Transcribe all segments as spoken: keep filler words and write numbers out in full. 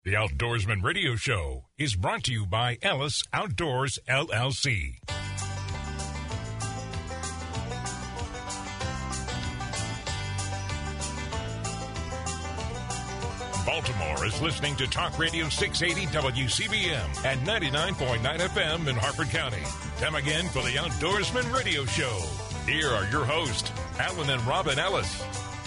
The Outdoorsman Radio Show is brought to you by Ellis Outdoors, L L C. Baltimore is listening to Talk Radio six eighty W C B M and ninety-nine point nine F M in Harford County. Time again for the Outdoorsman Radio Show. Here are your hosts, Alan and Robin Ellis.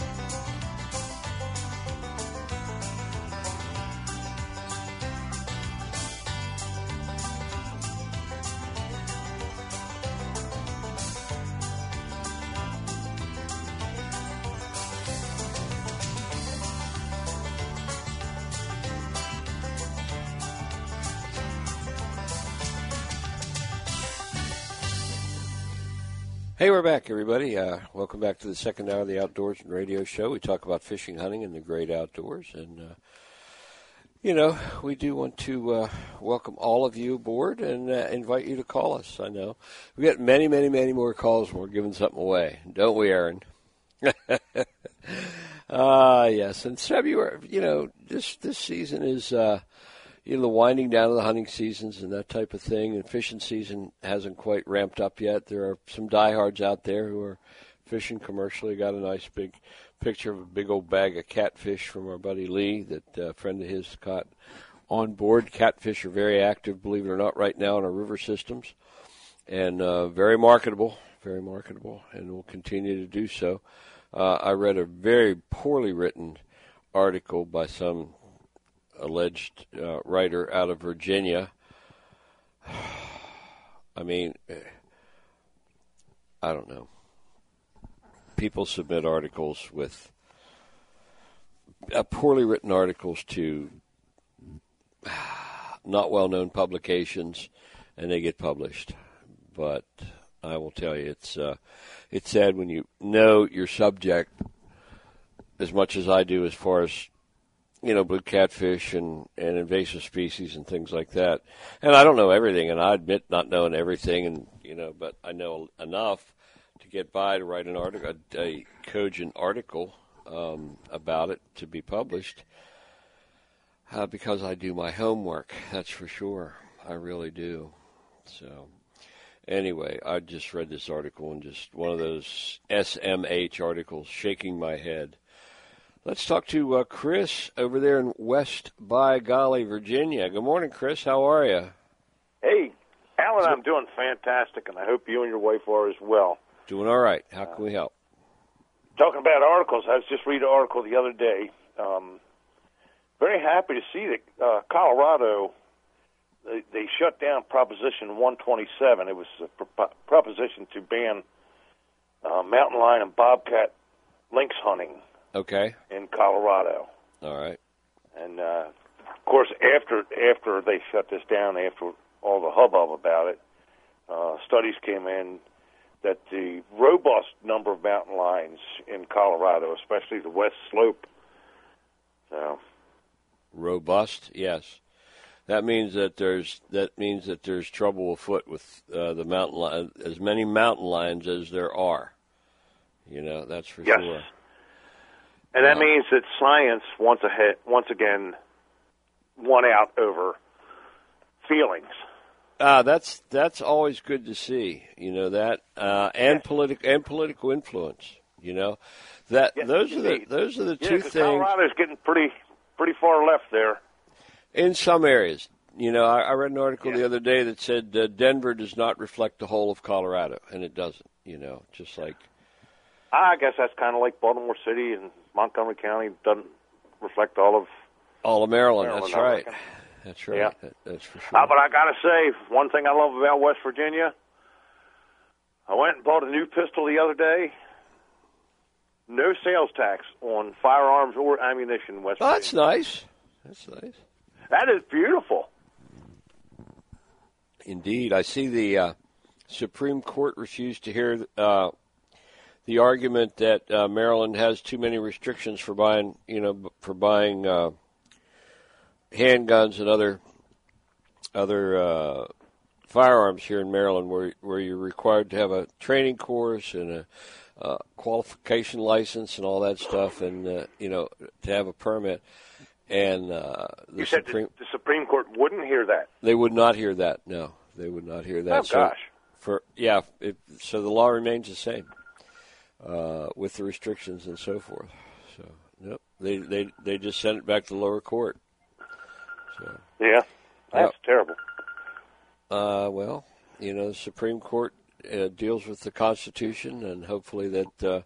Hey, we're back, everybody. Uh, welcome back to the second hour of the Outdoorsman Radio Show. We talk about fishing, hunting, and the great outdoors. And, uh, you know, we do want to uh, welcome all of you aboard and uh, invite you to call us. I know we get many, many, many more calls when we're giving something away. Don't we, Aaron? Ah, uh, yes. And February, you know, this, this season is... Uh, You know, the winding down of the hunting seasons and that type of thing, and fishing season hasn't quite ramped up yet. There are some diehards out there who are fishing commercially. Got a nice big picture of a big old bag of catfish from our buddy Lee that a friend of his caught on board. Catfish are very active, believe it or not, right now in our river systems, and uh, very marketable, very marketable, and will continue to do so. Uh, I read a very poorly written article by some alleged uh, writer out of Virginia. I mean, I don't know. People submit articles with uh, poorly written articles to not well-known publications, and they get published. But I will tell you, it's uh, it's sad when you know your subject as much as I do, as far as you know, blue catfish and, and invasive species and things like that. And I don't know everything, and I admit not knowing everything, and you know, but I know enough to get by to write an article, a, a cogent article um, about it to be published, uh, because I do my homework. That's for sure. I really do. So, anyway, I just read this article and just one of those S M H articles, shaking my head. Let's talk to uh, Chris over there in West By Golly, Virginia. Good morning, Chris. How are you? Hey, Alan, I'm doing fantastic, and I hope you and your wife are as well. Doing all right. How can we help? Talking about articles, I was just reading an article the other day. Um, very happy to see that uh, Colorado, they, they shut down Proposition one twenty-seven. It was a pro- proposition to ban uh, mountain lion and bobcat lynx hunting. Okay. In Colorado. All right. And, uh, of course, after after they shut this down, after all the hubbub about it, uh, studies came in that the robust number of mountain lions in Colorado, especially the west slope. So. Robust, yes. That means that there's that means that there's trouble afoot with uh, the mountain lion, as many mountain lions as there are. You know, that's for yes. sure. And that means that science once ahead, once again won out over feelings. Uh, that's that's always good to see, you know that, uh, and yes. political and political influence. You know that yes, indeed. those are the those are the yeah, two things. Colorado's getting pretty pretty far left there. In some areas, you know, I, I read an article yeah. the other day that said uh, Denver does not reflect the whole of Colorado, and it doesn't. You know, just like. I guess that's kind of like Baltimore City and Montgomery County doesn't reflect all of all of Maryland. Maryland that's right. That's right. Yeah. That, that's for sure. Uh, but I got to say, one thing I love about West Virginia, I went and bought a new pistol the other day. No sales tax on firearms or ammunition in West oh, Virginia. That's nice. That's nice. That is beautiful. Indeed. I see the uh, Supreme Court refused to hear uh, the argument that uh, Maryland has too many restrictions for buying, you know, for buying uh, handguns and other other uh, firearms here in Maryland, where where you're required to have a training course and a uh, qualification license and all that stuff, and uh, you know, to have a permit. And uh, the you said Supreme, the, the Supreme Court wouldn't hear that. They would not hear that. No, they would not hear that. Oh so gosh. For yeah, it, so the law remains the same uh, with the restrictions and so forth. So nope, they they they just sent it back to the lower court. So yeah, that's yep. terrible. Uh, well, you know, the Supreme Court uh, deals with the Constitution, and hopefully that. Uh,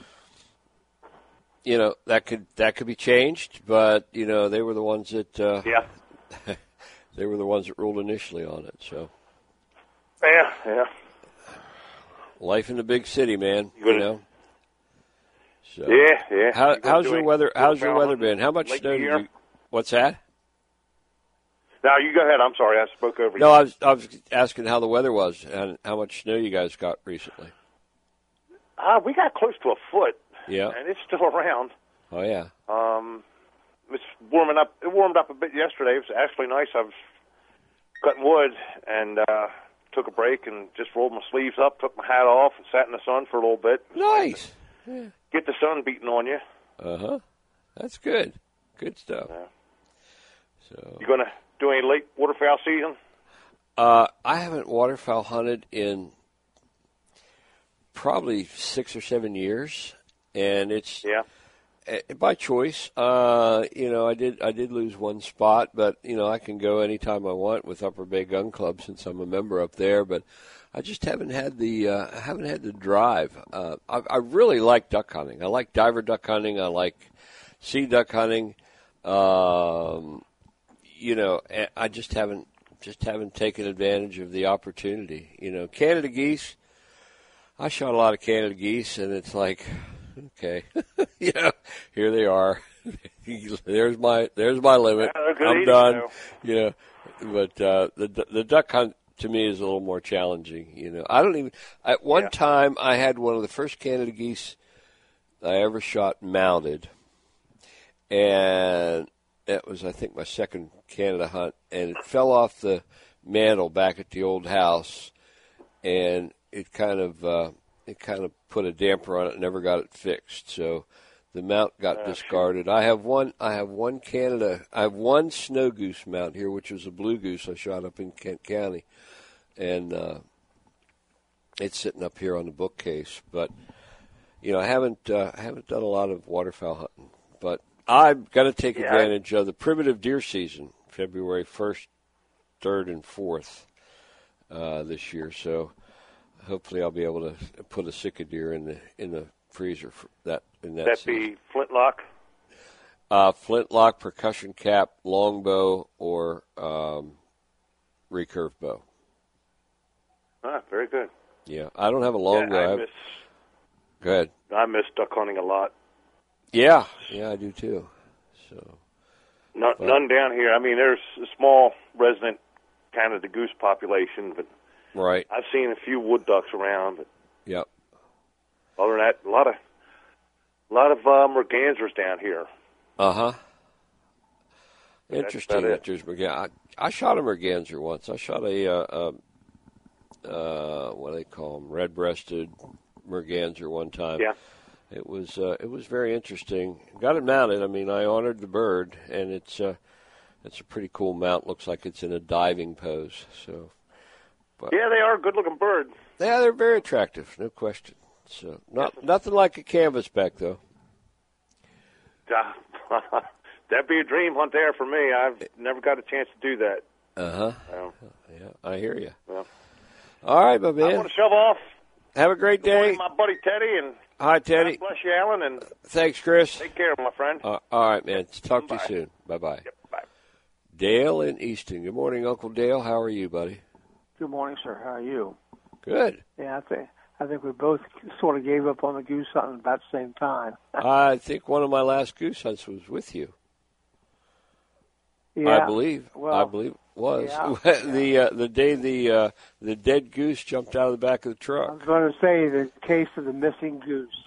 You know, that could that could be changed, but you know they were the ones that uh, yeah they were the ones that ruled initially on it. So yeah, yeah. Life in the big city, man. You, you know. So, yeah, yeah. How, how's your doing, weather? How's your weather been? How much snow did you? What's that? Now you go ahead. I'm sorry, I spoke over you. No, I was I was asking how the weather was and how much snow you guys got recently. Uh, we got close to a foot. Yeah, and it's still around. Oh yeah. Um, it's warming up. It warmed up a bit yesterday. It was actually nice. I was cutting wood and uh, took a break and just rolled my sleeves up, took my hat off, and sat in the sun for a little bit. Nice. Yeah. Get the sun beating on you. Uh huh. That's good. Good stuff. Yeah. So you gonna do any late waterfowl season? Uh, I haven't waterfowl hunted in probably six or seven years. And it's yeah. uh, by choice. Uh, you know, I did I did lose one spot, but you know I can go anytime I want with Upper Bay Gun Club since I'm a member up there. But I just haven't had the uh, haven't had the drive. Uh, I, I really like duck hunting. I like diver duck hunting. I like sea duck hunting. Um, you know, I just haven't just haven't taken advantage of the opportunity. You know, Canada geese. I shot a lot of Canada geese, and it's like. Okay, yeah, here they are. there's my there's my limit. Yeah, I'm eating, done. though. You know, but uh, the the duck hunt to me is a little more challenging. You know, I don't even. At one yeah. time, I had one of the first Canada geese I ever shot mounted, and that was I think my second Canada hunt, and it fell off the mantle back at the old house, and it kind of. Uh, It kind of put a damper on it and never got it fixed. So the mount got uh, discarded. I have one I have one Canada I have one snow goose mount here, which was a blue goose I shot up in Kent County. And uh, it's sitting up here on the bookcase. But you know, I haven't uh, I haven't done a lot of waterfowl hunting. But I've got to take yeah, advantage I... of the primitive deer season, February first, third and fourth uh, this year. So hopefully, I'll be able to put a Sitka deer in the in the freezer for that. In that that season. be flintlock? Uh, flintlock, percussion cap, longbow, or um, recurve bow. Ah, very good. Yeah, I don't have a longbow. Yeah, I I miss. Go ahead. I miss duck hunting a lot. Yeah, yeah, I do too. So, none, but, none down here. I mean, there's a small resident Canada goose population, but. Right. I've seen a few wood ducks around. But yep. Other than that, a lot of, a lot of uh, mergansers down here. Uh huh. Interesting that there's merganser. I, I shot a merganser once. I shot a, uh, uh, uh, what do they call them, red-breasted merganser one time. Yeah. It was uh, it was very interesting. Got it mounted. I mean, I honored the bird, and it's uh, it's a pretty cool mount. Looks like it's in a diving pose. So. But, yeah, they are a good-looking bird. Yeah, they're very attractive, no question. So not yes. Nothing like a canvasback, though. Uh, that'd be a dream hunt there for me. I've never got a chance to do that. Uh-huh. So, yeah, I hear you. Well, all right, my man. I want to shove off. Have a great Good day. morning, my buddy Teddy. And hi, Teddy. God bless you, Alan. And thanks, Chris. Take care, my friend. Uh, all right, man. Talk Bye. to you soon. Bye-bye. Yep, bye. Dale in Easton. Good morning, Uncle Dale. How are you, buddy? Good morning, sir. How are you? Good. Yeah, I think I think we both sort of gave up on the goose hunting about the same time. I think one of my last goose hunts was with you. Yeah, I believe. Well, I believe it was yeah, the yeah. Uh, the day the uh, the dead goose jumped out of the back of the truck. I was going to say the case of the missing goose,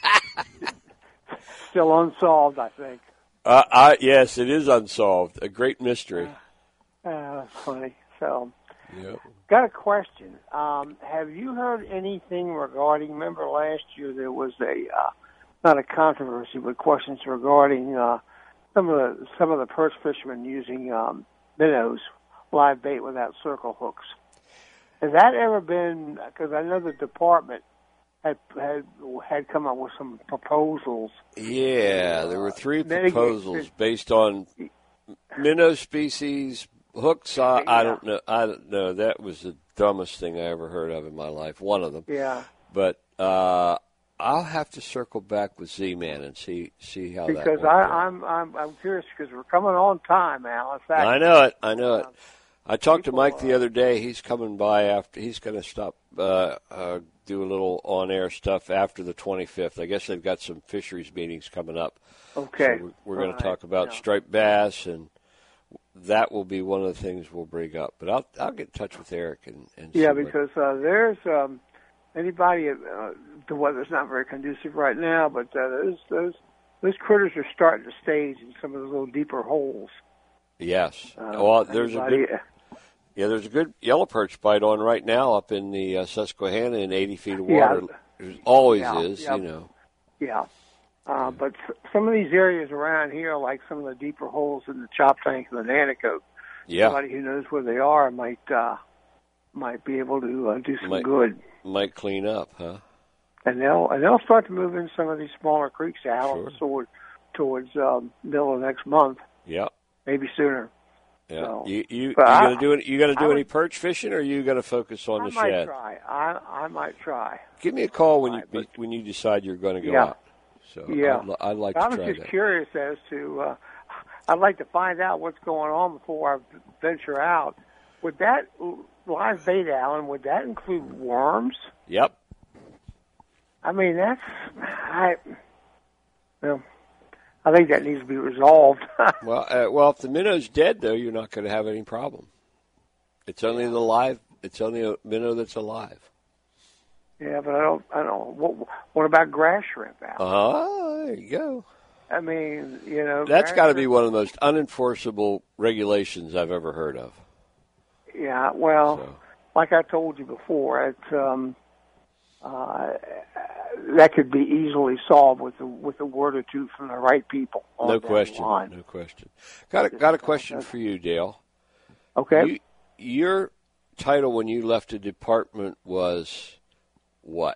still unsolved, I think. Uh, I, yes, it is unsolved. A great mystery. Uh, uh, that's funny. So. Yep. Got a question. Um, have you heard anything regarding, remember last year there was a, uh, not a controversy, but questions regarding uh, some of the some of the perch fishermen using um, minnows, live bait without circle hooks. Has that ever been? Because I know the department had had had come up with some proposals. Yeah, there were three Uh, proposals based on minnow species, hooks. I, I Yeah. don't know. I don't know. That was the dumbest thing I ever heard of in my life. One of them. Yeah. But uh, I'll have to circle back with Z-Man and see see how that Because worked I, out. I'm I'm I'm curious because we're coming on time, Al. In fact, I know it. I know it. uh, I talked to people, Mike the uh, other day. He's coming by after. He's going to stop, uh, uh, do a little on-air stuff after the twenty-fifth. I guess they've got some fisheries meetings coming up. Okay. So we're, we're going All to right. talk about Yeah. striped bass, and that will be one of the things we'll bring up. But I'll I'll get in touch with Eric and, and Yeah, see what- because uh, there's um, anybody. Uh, the weather's not very conducive right now, but uh, those those those critters are starting to stage in some of those little deeper holes. yes. Uh, well, there's a anybody- good yeah, there's a good yellow perch bite on right now up in the uh, Susquehanna in eighty feet of Yeah. water. There always Yeah, is, yeah. you know. Yeah. Uh, but s- some of these areas around here, like some of the deeper holes in the chop tank and the Nanticoke, Yeah, somebody who knows where they are might uh, might be able to uh, do some Might- good. might clean up, huh? And they'll and they'll start to move in some of these smaller creeks out Sure. toward, towards um, middle of next month, Yeah. maybe sooner. Yeah, So, you you you but I- gonna do it? You gonna do I any would- perch fishing, or are you gonna focus on I the might shad? try. I I might try. Give me a call when you Right, but- when you decide you're going to go Yeah. out. So Yeah. I'd, li- I'd like I to was try just that. curious as to. Uh, I'd like to find out what's going on before I venture out. Would that live bait, Alan? Would that include worms? Yep. I mean, that's I. Well, I think that needs to be resolved. Well, uh, well, if the minnow's dead, though, you're not going to have any problem. It's only the live. It's only a minnow that's alive. Yeah, but I don't. I don't. What, what about grass shrimp, Al? Oh, there you go. I mean, you know, That's grass got to be shrimp- one of the most unenforceable regulations I've ever heard of. Yeah. Well, So. like I told you before, it's um, uh, that could be easily solved with a, with a word or two from the right people. on No down the question. line. No question. Got a, got a question for you, Dale. Okay. You, your title when you left the department was what?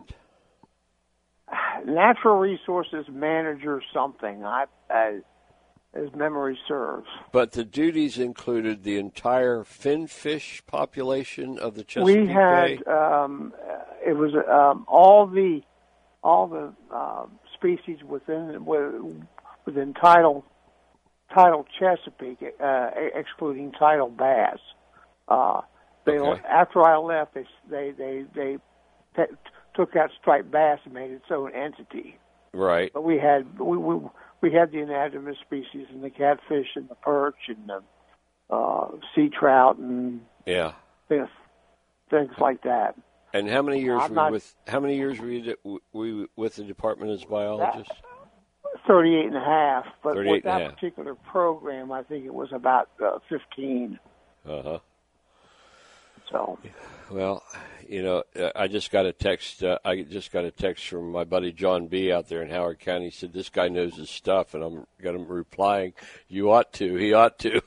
Natural resources manager, something. I, I as memory serves. But the duties included the entire finfish population of the Chesapeake We Bay? had um, uh, it was um, all the all the uh, species within within tidal tidal Chesapeake, uh, excluding tidal bass. Uh, they Okay. after I left, they they they they t- took out striped bass and made its own entity. Right. But we had we we, we had the anadromous species and the catfish and the perch and the uh, sea trout and Yeah. things things like that. And how many years I'm were you not- with? How many years were you, d- were you with the department as biologist? Thirty-eight and a half, but thirty-eight with and a that half. particular program, I think it was about uh, fifteen. Uh huh. So Well, you know, uh, I just got a text. Uh, I just got a text from my buddy John B. out there in Howard County. He said this guy knows his stuff, and I'm got him replying, "You ought to. He ought to."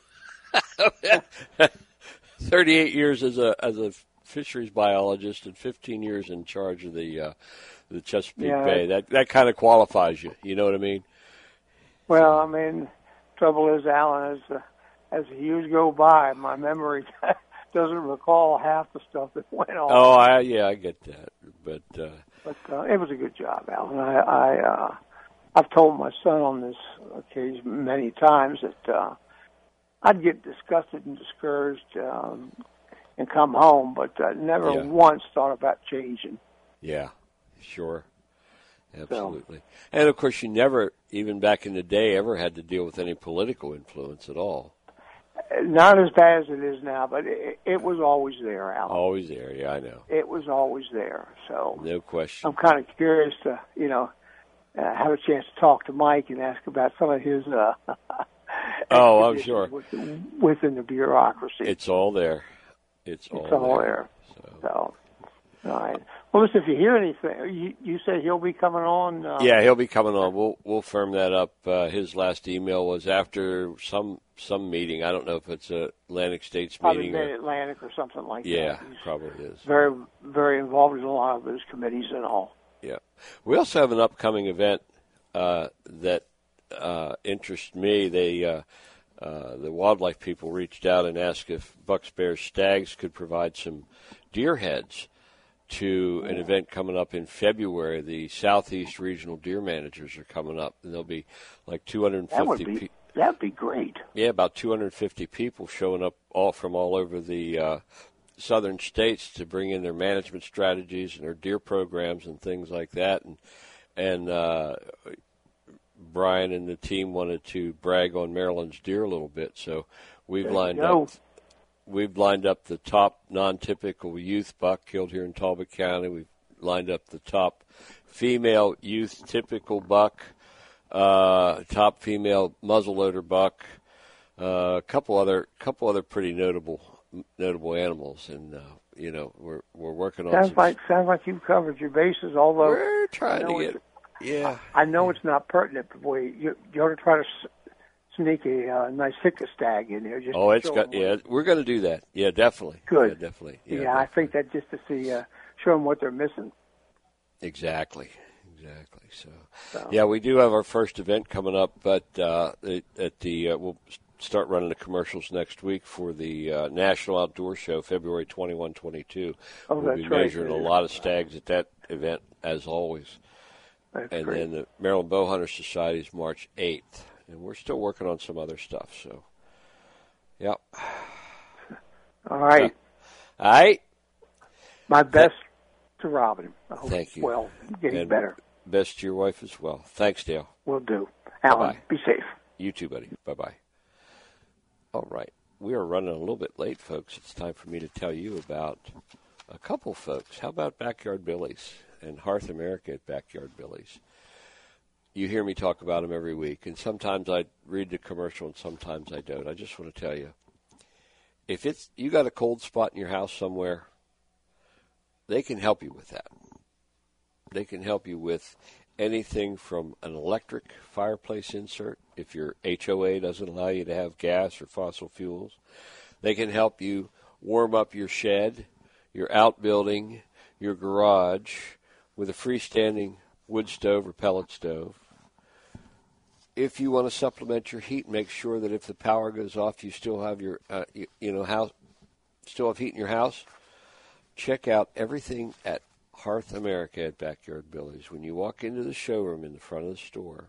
Thirty-eight years as a as a fisheries biologist and fifteen years in charge of the uh, the Chesapeake Yeah. Bay. That that kind of qualifies you. You know what I mean? well, I mean, trouble is, Alan, as uh, as the years go by, my memory doesn't recall half the stuff that went on. Oh, I, yeah, I get that, but uh, But uh, it was a good job, Alan. I, I uh, I've told my son on this occasion many times that uh, I'd get disgusted and discouraged um, and come home, but uh, never Yeah. once thought about changing. yeah, sure, absolutely. And of course, you never, even back in the day, ever had to deal with any political influence at all. Not as bad as it is now, but it, it was always there, Alan. Always there, yeah, I know, It was always there. So no question. I'm kind of curious to, you know, uh, have a chance to talk to Mike and ask about some of his. Uh, Oh, I'm expeditions sure. Within, within the bureaucracy. It's all there. It's all, It's all there. So, So, all right. Well, listen, if you hear anything, you, you said he'll be coming on. Uh, yeah, he'll be coming on. We'll we'll firm that up. Uh, his last email was after some some meeting. I don't know if it's a Atlantic States probably meeting. Probably Mid-Atlantic or something like yeah, that. Yeah, probably is. Very, very involved in a lot of those committees and all. Yeah. We also have an upcoming event uh, that uh, interests me. They uh, uh, the wildlife people reached out and asked if Bucks, Bears, Stags could provide some deer heads to an event coming up in February. The Southeast Regional Deer Managers are coming up, and there'll be like two hundred fifty That would be, pe- that'd be great. Yeah, about two hundred fifty people showing up all from all over the uh, southern states to bring in their management strategies and their deer programs and things like that. And and uh, Brian and the team wanted to brag on Maryland's deer a little bit, so we've There lined you go. up. We've lined up the top non-typical youth buck killed here in Talbot County. We've lined up the top female youth typical buck, uh, top female muzzleloader buck, uh, a couple other couple other pretty notable notable animals, and uh, you know we're we're working on. Sounds some, like sounds like you've covered your bases. Although we're trying I know to get, yeah. I know it's not pertinent, but boy, you you ought to try to sneak a uh, nice Sitka stag in there. Just Oh, to it's show got them yeah. what- We're going to do that. Yeah, definitely. Good. Yeah, definitely. Yeah, Yeah, I definitely. think that just to see uh, show them what they're missing. Exactly, exactly. So, So. yeah, we do have our first event coming up, but uh, it, at the uh, we'll start running the commercials next week for the uh, National Outdoor Show, February twenty-first, twenty-two. Oh, we'll that's be right. measuring a lot of stags at that event, as always. That's And great. then the Maryland Bowhunter Society is March eighth, and we're still working on some other stuff. So, yeah. All right. All right. My best to Robin. I hope Thank you. Well, getting And better. Best to your wife as well. Thanks, Dale. Will do. Alan, Bye-bye. be safe. You too, buddy. Bye-bye. All right. We are running a little bit late, folks. It's time for me to tell you about a couple folks. How about Backyard Billy's and Hearth America at Backyard Billy's? You hear me talk about them every week, and sometimes I read the commercial and sometimes I don't. I just want to tell you, if it's you got a cold spot in your house somewhere, they can help you with that. They can help you with anything from an electric fireplace insert, if your H O A doesn't allow you to have gas or fossil fuels. They can help you warm up your shed, your outbuilding, your garage with a freestanding wood stove or pellet stove. If you want to supplement your heat, make sure that if the power goes off, you still have your, uh, you, you know, house, still have heat in your house. Check out everything at Hearth America at Backyard Billy's. When you walk into the showroom in the front of the store,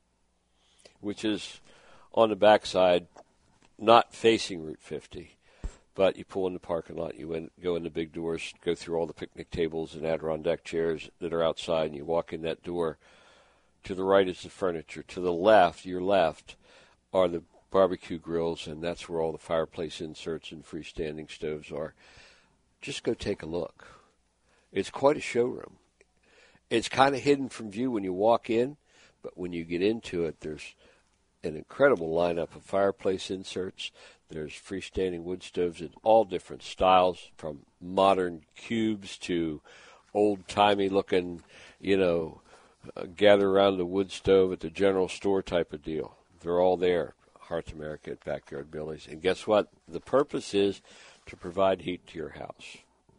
which is on the backside, not facing Route fifty, but you pull in the parking lot, you in, go in the big doors, go through all the picnic tables and Adirondack chairs that are outside, and you walk in that door. To the right is the furniture. To the left, your left, are the barbecue grills, and that's where all the fireplace inserts and freestanding stoves are. Just go take a look. It's quite a showroom. It's kind of hidden from view when you walk in, but when you get into it, there's an incredible lineup of fireplace inserts. There's freestanding wood stoves in all different styles, from modern cubes to old-timey looking, you know, uh, gather around the wood stove at the general store type of deal. They're all there, Hearth America at Backyard Billy's. And guess what? The purpose is to provide heat to your house.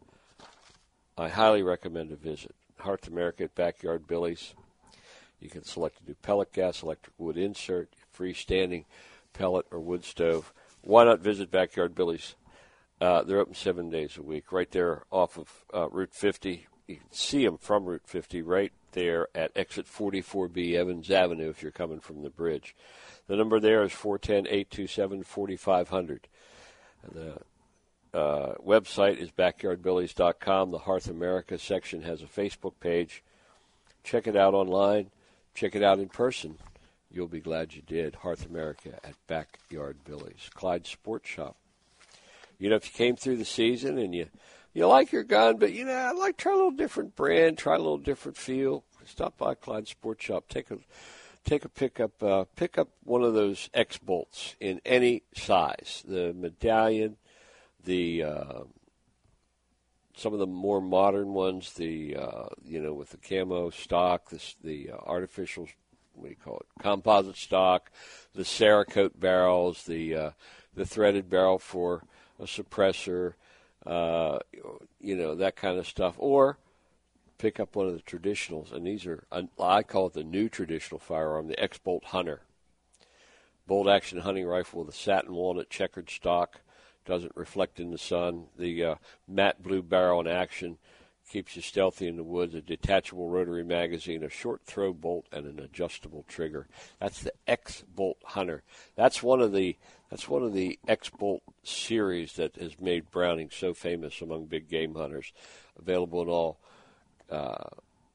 I highly recommend a visit. Hearth America at Backyard Billy's. You can select a new pellet gas, electric wood insert, freestanding pellet or wood stove. Why not visit Backyard Billy's? Uh, they're open seven days a week, right there off of uh, Route fifty. You can see them from Route fifty right there at exit forty-four B, Evans Avenue, if you're coming from the bridge. The number there is four one zero, eight two seven, four five zero zero. The uh, website is backyard billies dot com. The Hearth America section has a Facebook page. Check it out online. Check it out in person. You'll be glad you did. Hearth America at Backyard Billy's. Clyde Sports Shop. You know, if you came through the season and you, you like your gun, but, you know, I'd like to try a little different brand, try a little different feel, stop by Clyde Sports Shop. Take a take a pickup, uh, pick up one of those X-Bolts in any size. The medallion, the uh, some of the more modern ones, the uh, you know, with the camo stock, this, the uh, artificial, what do you call it, composite stock, the Cerakote barrels, the uh, the threaded barrel for a suppressor, uh, you know, that kind of stuff, or pick up one of the traditionals, and these are, I call it the new traditional firearm, the X-Bolt Hunter. Bolt-action hunting rifle with a satin walnut checkered stock, doesn't reflect in the sun. The uh, matte blue barrel in action keeps you stealthy in the woods, a detachable rotary magazine, a short throw bolt, and an adjustable trigger. That's the X-Bolt Hunter. That's one of the that's one of the X-Bolt series that has made Browning so famous among big game hunters. Available in all uh,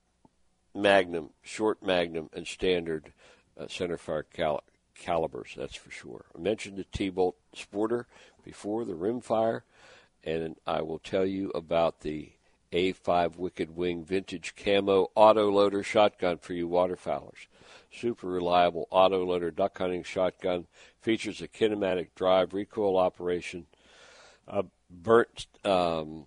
Magnum, short Magnum, and standard uh, centerfire cal- calibers. That's for sure. I mentioned the T-Bolt Sporter before, the rimfire, and I will tell you about the A five Wicked Wing Vintage Camo Autoloader Shotgun for you waterfowlers. Super reliable autoloader duck hunting shotgun. Features a kinematic drive, recoil operation, a burnt um,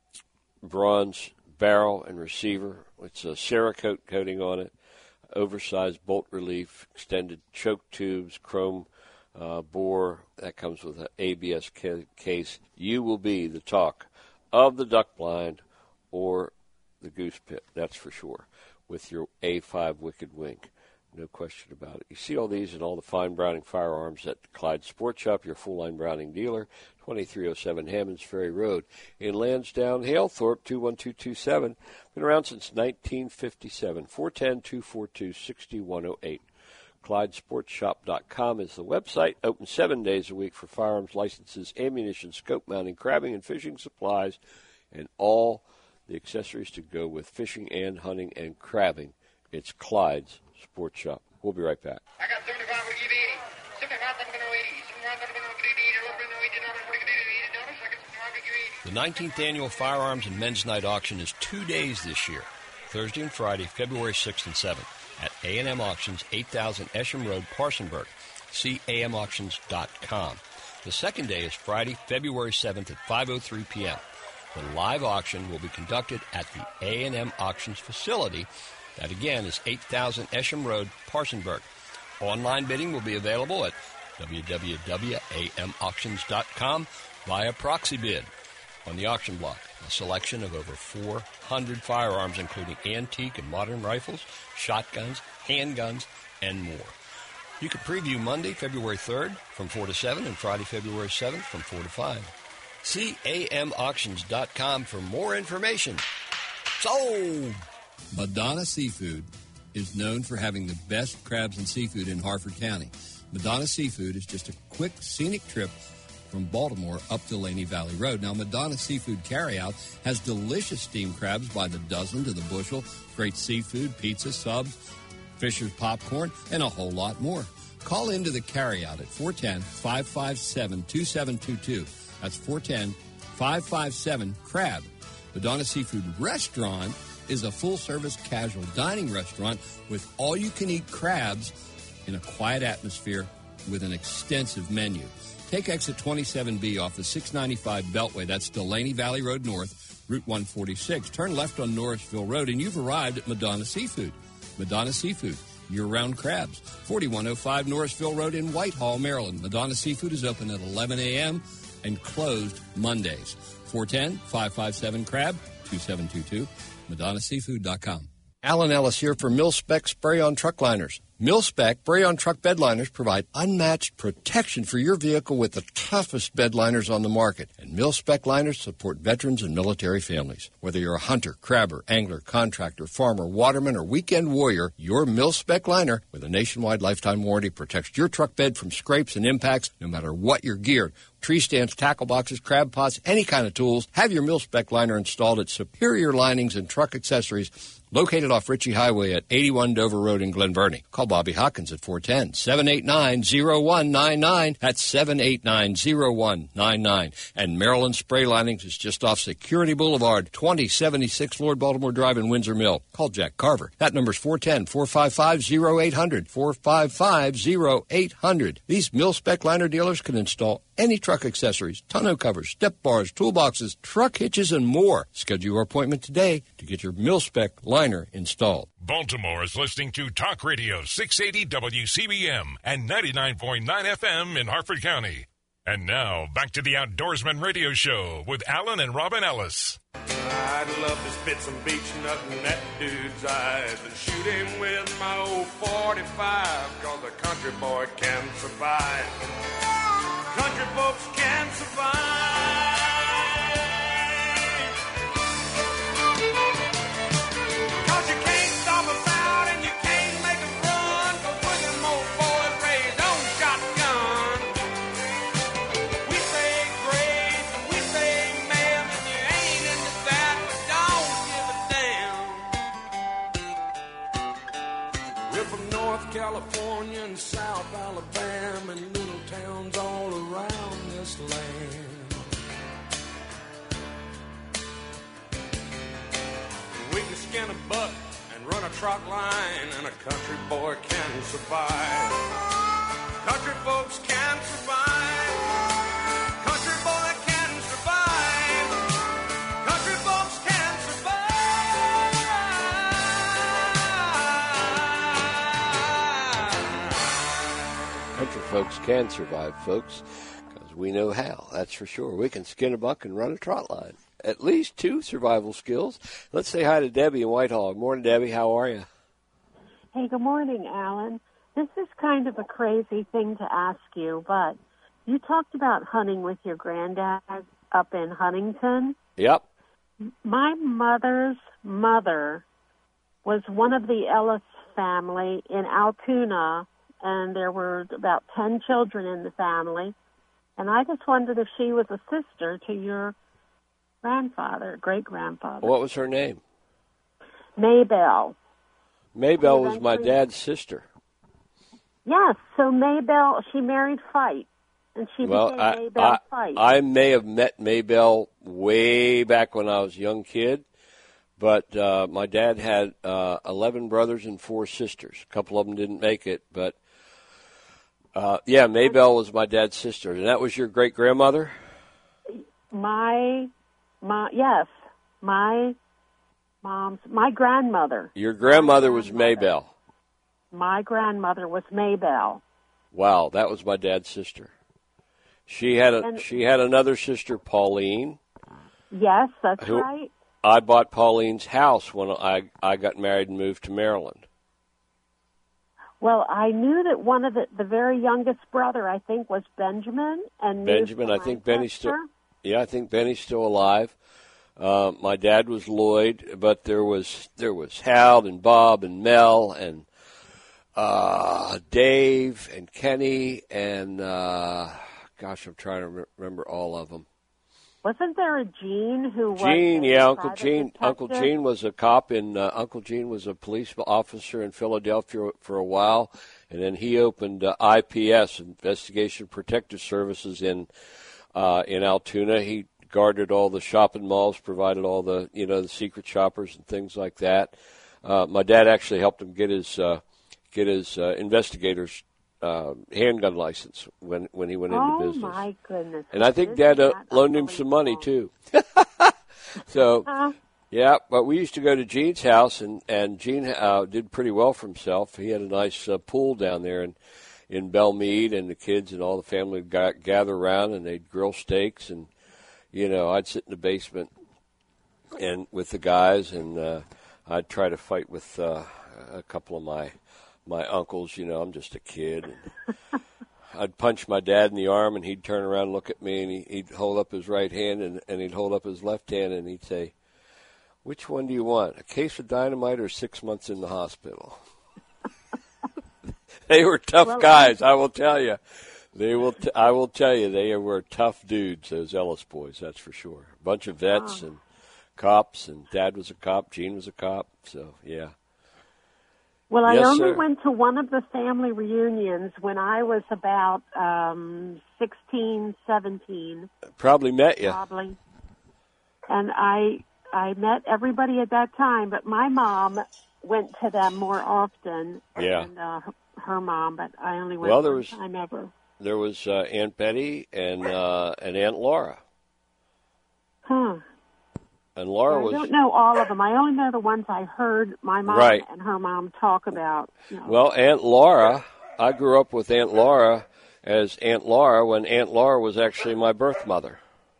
bronze barrel and receiver. It's a Cerakote coating on it, oversized bolt relief, extended choke tubes, chrome uh, bore. That comes with an A B S ca- case. You will be the talk of the duck blind or the goose pit, that's for sure, with your A five Wicked Wing. No question about it. You see all these and all the fine Browning firearms at Clyde Sports Shop, your full-line Browning dealer, twenty-three oh seven Hammonds Ferry Road. In Lansdowne, Halethorpe, two one two two seven. Been around since nineteen fifty-seven. four one zero, two four two, six one zero eight. Clyde Sports Shop dot com is the website. Open seven days a week for firearms licenses, ammunition, scope mounting, crabbing, and fishing supplies, and all the accessories to go with fishing and hunting and crabbing. It's Clyde's Sports Shop. We'll be right back. I got seventy-five, we'll give you eighty. seventy-five, I'm going to eighty. seventy-five, I'm going to eighty. A little bit of eighty dollars, we're going to eighty dollars. I got seventy-five, we'll give you eighty. The nineteenth Annual Firearms and Men's Night Auction is two days this year, Thursday and Friday, February sixth and seventh, at A and M Auctions, eight thousand Esham Road, Parsonburg. See A M auctions dot com. The second day is Friday, February seventh at five oh three p.m. The live auction will be conducted at the A and M Auctions facility. That, again, is eight thousand Esham Road, Parsonburg. Online bidding will be available at w w w dot a m auctions dot com via proxy bid. On the auction block, a selection of over four hundred firearms, including antique and modern rifles, shotguns, handguns, and more. You can preview Monday, February third from four to seven and Friday, February seventh from four to five. See a m auctions dot com for more information. Sold! Madonna Seafood is known for having the best crabs and seafood in Harford County. Madonna Seafood is just a quick, scenic trip from Baltimore up to Laney Valley Road. Now, Madonna Seafood Carryout has delicious steamed crabs by the dozen to the bushel, great seafood, pizza, subs, Fisher's popcorn, and a whole lot more. Call into the Carryout at four one zero, five five seven, two seven two two. That's four one zero, five five seven, CRAB. Madonna Seafood Restaurant is a full-service casual dining restaurant with all-you-can-eat crabs in a quiet atmosphere with an extensive menu. Take exit twenty-seven B off the six ninety-five Beltway. That's Delaney Valley Road North, Route one forty-six. Turn left on Norrisville Road, and you've arrived at Madonna Seafood. Madonna Seafood, year-round crabs. forty-one oh five Norrisville Road in Whitehall, Maryland. Madonna Seafood is open at eleven a.m. and closed Mondays. four one zero, five five seven, CRAB, two seven two two. Madonna Seafood dot com. Alan Ellis here for Mil-Spec Spray-On Truck Liners. Mil-Spec Spray-On Truck Bed Liners provide unmatched protection for your vehicle with the toughest bed liners on the market. And Mil-Spec liners support veterans and military families. Whether you're a hunter, crabber, angler, contractor, farmer, waterman, or weekend warrior, your Mil-Spec liner with a nationwide lifetime warranty protects your truck bed from scrapes and impacts no matter what your gear. Tree stands, tackle boxes, crab pots, any kind of tools. Have your Mil-Spec liner installed at Superior Linings and Truck Accessories, located off Ritchie Highway at eighty-one Dover Road in Glen Burnie. Call Bobby Hawkins at four one zero, seven eight nine, zero one nine nine. That's seven eight nine, zero one nine nine. And Maryland Spray Linings is just off Security Boulevard, twenty seventy-six Lord Baltimore Drive in Windsor Mill. Call Jack Carver. That number's four one zero, four five five, zero eight zero zero, four five five, zero eight zero zero. These Mil-Spec liner dealers can install any truck accessories, tonneau covers, step bars, toolboxes, truck hitches, and more. Schedule your appointment today to get your mil-spec liner installed. Baltimore is listening to Talk Radio six eighty W C B M and ninety-nine point nine F M in Harford County. And now, back to the Outdoorsman Radio Show with Alan and Robin Ellis. I'd love to spit some beach nut in that dude's eyes and shoot him with my old forty-five, cause a country boy can survive. Country folks can survive. Cause you can't stop us out and you can't make us run, cause we're them old boys raised on shotgun. We say grace and we say ma'am, and you ain't into that, but don't give a damn. We're from North California and South Alabama and little towns all around this land. We can skin a buck and run a trot line, and a country boy can survive. Country folks can survive. Country boy can survive. Country folks can survive. Country folks can survive, folks, because we know how. That's for sure. We can skin a buck and run a trot line. At least two survival skills. Let's say hi to Debbie in Whitehall. Morning, Debbie. How are you? Hey, good morning, Alan. This is kind of a crazy thing to ask you, but you talked about hunting with your granddad up in Huntington. Yep. My mother's mother was one of the Ellis family in Altoona, and there were about ten children in the family. And I just wondered if she was a sister to your grandfather, great-grandfather. What was her name? Maybelle. Maybelle was my dad's sister. Yes, so Maybelle, she married Fight, and she well, became I, Maybelle I, Fight. I may have met Maybelle way back when I was a young kid, but uh, my dad had uh, eleven brothers and four sisters. A couple of them didn't make it, but uh, yeah, Maybelle was my dad's sister. And that was your great-grandmother? My, my, yes, my mom's, my grandmother. Your grandmother was Maybelle. My grandmother was Maybelle. Wow, that was my dad's sister. She had a And- she had another sister, Pauline. Yes, that's who- right. I bought Pauline's house when I I got married and moved to Maryland. Well, I knew that one of the, the very youngest brother, I think, was Benjamin. And moved Benjamin, to I think Benny's still. Lancaster. Yeah, I think Benny's still alive. Uh, my dad was Lloyd, but there was there was Hal and Bob and Mel and uh, Dave and Kenny and uh, gosh, I'm trying to re- remember all of them. Wasn't there a Gene who was Gene, a yeah, Uncle private Gene. Uncle detective? Gene was a cop in. Uh, Uncle Gene was a police officer in Philadelphia for a while, and then he opened uh, I P S, Investigation Protective Services, in uh, in Altoona. He guarded all the shopping malls, provided all the you know the secret shoppers and things like that. Uh, my dad actually helped him get his uh, get his uh, investigator's uh, handgun license when when he went into Oh, business. my goodness. And I think Isn't Dad uh, that loaned him some money, too. So, Uh, yeah, but we used to go to Gene's house, and, and Gene uh, did pretty well for himself. He had a nice uh, pool down there in, in Belmead, and the kids and all the family would ga- gather around, and they'd grill steaks. And, you know, I'd sit in the basement and with the guys, and uh, I'd try to fight with uh, a couple of my my uncles. You know, I'm just a kid. And I'd punch my dad in the arm, and he'd turn around and look at me, and he, he'd hold up his right hand, and, and he'd hold up his left hand, and he'd say, "Which one do you want, a case of dynamite or six months in the hospital?" They were tough Well, guys, I will tell you. They will. T- I will tell you, they were tough dudes, those Ellis boys, that's for sure. A bunch of vets Oh. and cops, and Dad was a cop, Gene was a cop, so, yeah. Well, I Yes, only sir. went to one of the family reunions when I was about um, sixteen, seventeen, Probably met you. probably. And I I met everybody at that time, but my mom went to them more often Yeah. than uh, her mom, but I only went Well, there one was- time ever. there was uh, Aunt Betty and uh, and Aunt Laura. Huh. And Laura I was. don't know all of them. I only know the ones I heard my mom Right. and her mom talk about. You know. Well, Aunt Laura, I grew up with Aunt Laura as Aunt Laura when Aunt Laura was actually my birth mother.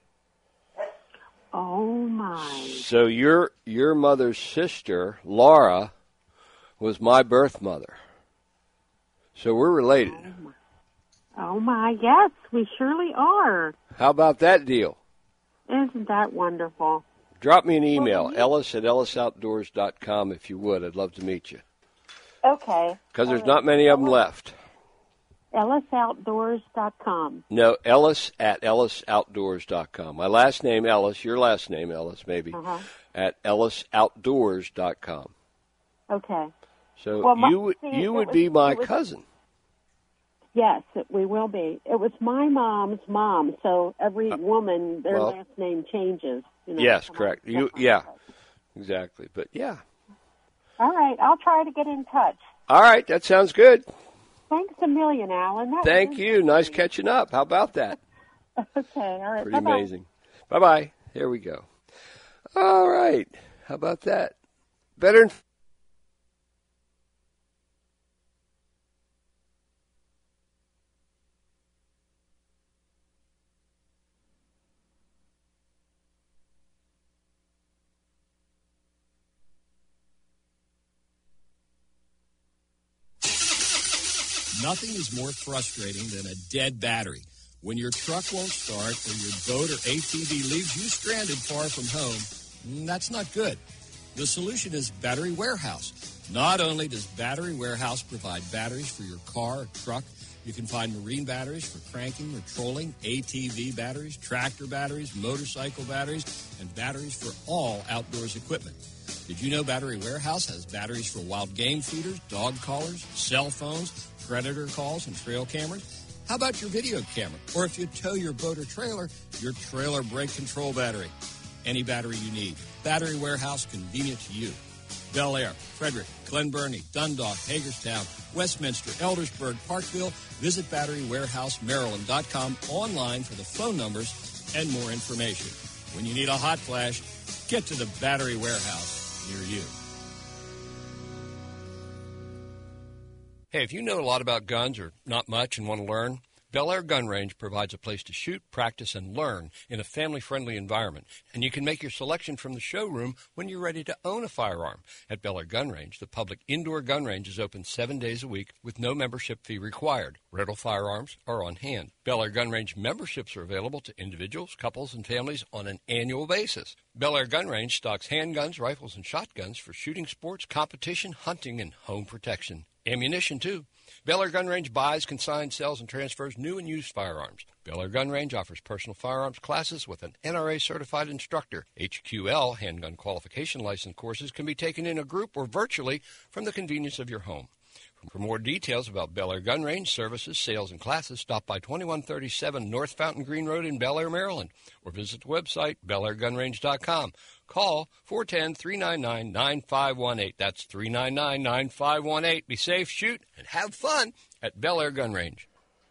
Oh my! So your your mother's sister, Laura, was my birth mother. So we're related. Oh my. Oh my! Yes, we surely are. How about that deal? Isn't that wonderful? Drop me an email, Ellis at ellis outdoors dot com if you would. I'd love to meet you. Okay. Because there's not many of them left. ellis outdoors dot com. No, Ellis at ellis outdoors dot com. My last name, Ellis, your last name, Ellis, maybe, Uh-huh. at ellis outdoors dot com. Okay. So Well, my- you would see, you it would was- be my it was- cousin. Yes, it, we will be. It was my mom's mom, so every woman, their well- last name changes. You know, Yes, come on, correct. You different. yeah, exactly. But yeah, All right, I'll try to get in touch. all right, that sounds good. Thanks a million, Alan. That Thank was you. Nice catching up. How about that? Okay, all right. Pretty bye-bye. amazing. Bye bye. Here we go. All right. How about that? Better. Nothing is more frustrating than a dead battery. When your truck won't start or your boat or A T V leaves you stranded far from home, that's not good. The solution is Battery Warehouse. Not only does Battery Warehouse provide batteries for your car or truck, you can find marine batteries for cranking or trolling, A T V batteries, tractor batteries, motorcycle batteries, and batteries for all outdoors equipment. Did you know Battery Warehouse has batteries for wild game feeders, dog collars, cell phones, predator calls, and trail cameras? How about your video camera? Or if you tow your boat or trailer, your trailer brake control battery. Any battery you need. Battery Warehouse, convenient to you. Bel Air, Frederick, Glen Burnie, Dundalk, Hagerstown, Westminster, Eldersburg, Parkville. Visit battery warehouse maryland dot com online for the phone numbers and more information. When you need a hot flash, get to the Battery Warehouse near you. Hey, if you know a lot about guns or not much and want to learn, Bel Air Gun Range provides a place to shoot, practice, and learn in a family-friendly environment. And you can make your selection from the showroom when you're ready to own a firearm. At Bel Air Gun Range, the public indoor gun range is open seven days a week with no membership fee required. Rental firearms are on hand. Bel Air Gun Range memberships are available to individuals, couples, and families on an annual basis. Bel Air Gun Range stocks handguns, rifles, and shotguns for shooting sports, competition, hunting, and home protection. Ammunition, too. Bel Air Gun Range buys, consigns, sells, and transfers new and used firearms. Bel Air Gun Range offers personal firearms classes with an N R A-certified instructor. H Q L, handgun qualification license courses, can be taken in a group or virtually from the convenience of your home. For more details about Bel Air Gun Range services, sales, and classes, stop by twenty-one thirty-seven North Fountain Green Road in Bel Air, Maryland, or visit the website bel air gun range dot com. Call four one zero, three nine nine, nine five one eight. That's three nine nine, nine five one eight. Be safe, shoot, and have fun at Bel Air Gun Range.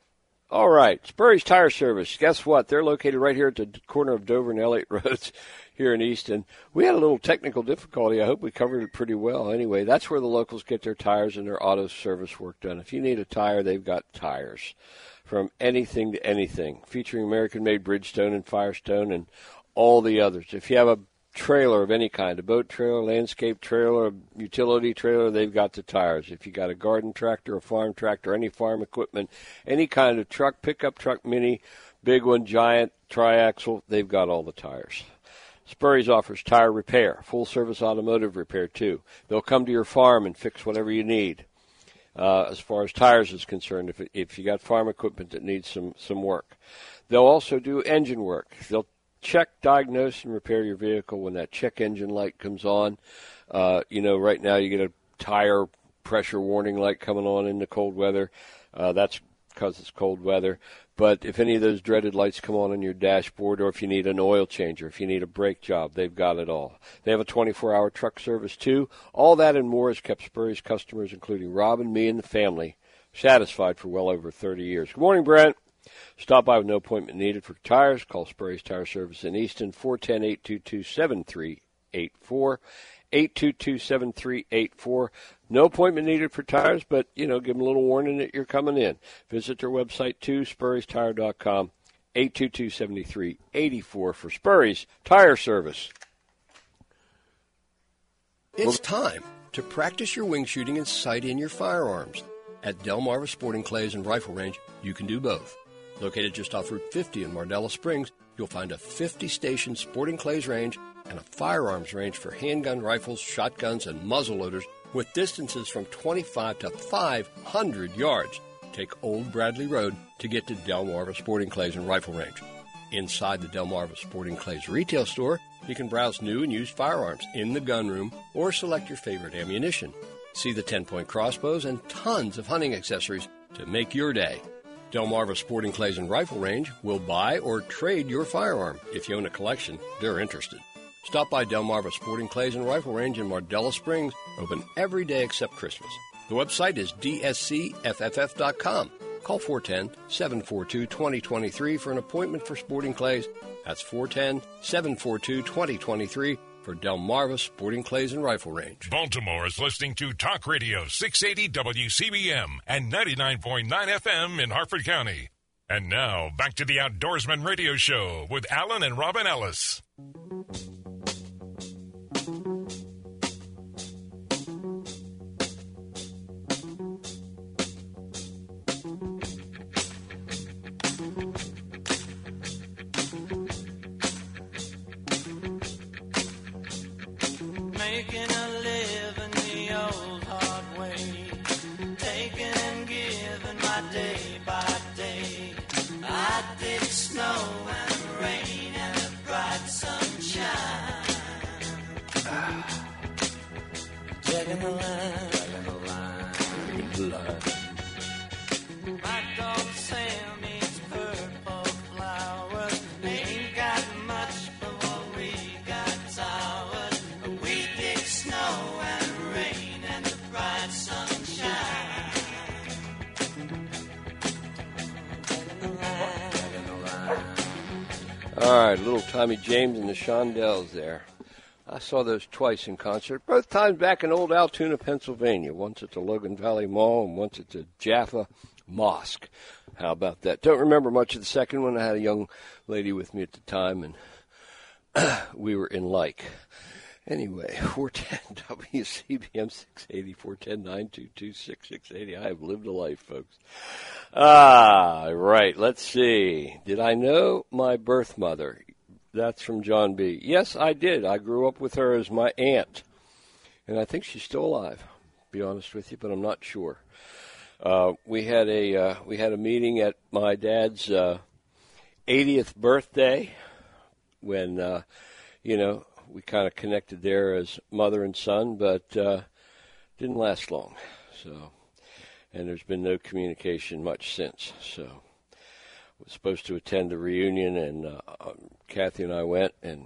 All right, Spurry's Tire Service. Guess what? They're located right here at the corner of Dover and Elliott Roads here in Easton. We had a little technical difficulty. I hope we covered it pretty well. Anyway, that's where the locals get their tires and their auto service work done. If you need a tire, they've got tires from anything to anything, featuring American-made Bridgestone and Firestone and all the others. If you have a trailer of any kind, a boat trailer, landscape trailer, a utility trailer, they've got the tires. If you got a garden tractor, a farm tractor, any farm equipment, any kind of truck, pickup truck, mini, big one, giant, triaxle, they've got all the tires. Spurry's offers tire repair, full-service automotive repair, too. They'll come to your farm and fix whatever you need. Uh, as far as tires is concerned, if if you got farm equipment that needs some, some work. They'll also do engine work. They'll check, diagnose, and repair your vehicle when that check engine light comes on. Uh, you know, right now you get a tire pressure warning light coming on in the cold weather. Uh, that's because it's cold weather. But if any of those dreaded lights come on on your dashboard, or if you need an oil changer, if you need a brake job, they've got it all. They have a twenty-four hour truck service, too. All that and more has kept Spurry's customers, including Rob and me and the family, satisfied for well over thirty years. Good morning, Brent. Stop by with no appointment needed for tires. Call Spurrier's Tire Service in Easton, four one zero, eight two two, seven three eight four, eight two two, seven three eight four. No appointment needed for tires, but, you know, give them a little warning that you're coming in. Visit their website, too, spurries tire dot com, eight two two, seven three eight four for Spurrier's Tire Service. It's time to practice your wing shooting and sight in your firearms. At Delmarva Sporting Clays and Rifle Range, you can do both. Located just off Route fifty in Mardella Springs, you'll find a fifty-station sporting clays range and a firearms range for handgun rifles, shotguns, and muzzleloaders with distances from twenty-five to five hundred yards. Take Old Bradley Road to get to Delmarva Sporting Clays and Rifle Range. Inside the Delmarva Sporting Clays retail store, you can browse new and used firearms in the gun room or select your favorite ammunition. See the ten-point crossbows and tons of hunting accessories to make your day. Delmarva Sporting Clays and Rifle Range will buy or trade your firearm. If you own a collection, they're interested. Stop by Delmarva Sporting Clays and Rifle Range in Mardella Springs, open every day except Christmas. The website is d s c f f f dot com. Call four one zero, seven four two, two zero two three for an appointment for Sporting Clays. That's four one zero, seven four two, two zero two three for Delmarva Sporting Clays and Rifle Range. Baltimore is listening to Talk Radio six eighty W C B M and ninety-nine point nine F M in Harford County. And now, back to the Outdoorsman Radio Show with Alan and Robin Ellis. Making a living the old hard way, taking and giving my day by day. I dig snow and rain and the bright sunshine. Ah. Taking the line, taking the line, taking the line. My dog Sam eats purple flowers. Ain't got much, but what we got towers. We dig snow and rain and the bright sunshine. All right, little Tommy James and the Shondells there. I saw those twice in concert, both times back in old Altoona, Pennsylvania, once at the Logan Valley Mall and once at the Jaffa Mosque. How about that? Don't remember much of the second one. I had a young lady with me at the time, and we were in like. Anyway, four ten W C B M six eighty, four one zero, nine two two, six six eight zero. I have lived a life, folks. Ah, right. Let's see. Did I know my birth mother? That's from John B. Yes, I did. I grew up with her as my aunt, and I think she's still alive, to be honest with you, but I'm not sure. Uh, we had a uh, we had a meeting at my dad's uh, eightieth birthday when, uh, you know, we kind of connected there as mother and son, but uh, didn't last long. So, and there's been no communication much since. So, I was supposed to attend the reunion, and uh, Kathy and I went, and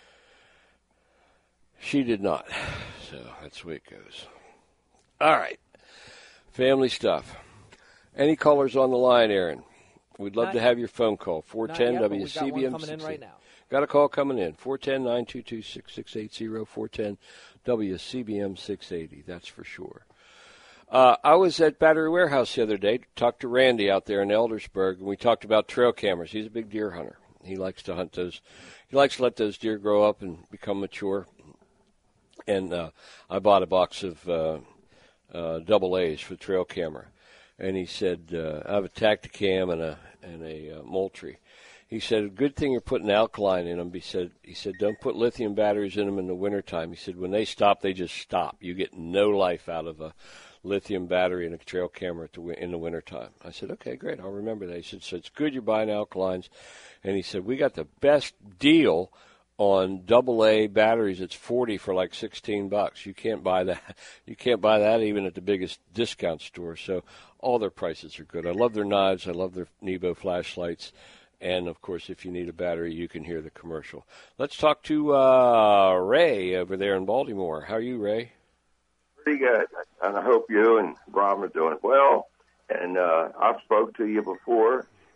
she did not. So that's the way it goes. All right, family stuff. Any callers on the line, Aaron? We'd love Not to have your phone call. four one zero W C B M. Coming in right now. Got a call coming in. four one zero, nine two two, six six eight zero, four one zero W C B M six eighty. That's for sure. Uh, I was at Battery Warehouse the other day, talked to Randy out there in Eldersburg, and we talked about trail cameras. He's a big deer hunter. He likes to hunt those. He likes to let those deer grow up and become mature. And uh, I bought a box of uh, uh, double A's for the trail camera. And he said, uh, I have a Tacticam and a, and a uh, Moultrie. He said, good thing you're putting alkaline in them. He said, he said, don't put lithium batteries in them in the wintertime. He said, when they stop, they just stop. You get no life out of a lithium battery and a trail camera at the, in the wintertime. I said, okay, great. I'll remember that. He said, so it's good you're buying alkalines. And he said, we got the best deal on double A batteries. It's forty for like sixteen bucks. You can't buy that. You can't buy that even at the biggest discount store. So all their prices are good. I love their knives. I love their Nebo flashlights. And, of course, if you need a battery, you can hear the commercial. Let's talk to uh, Ray over there in Baltimore. How are you, Ray? Pretty good. And I hope you and Rob are doing well. And uh, I've spoke to you before,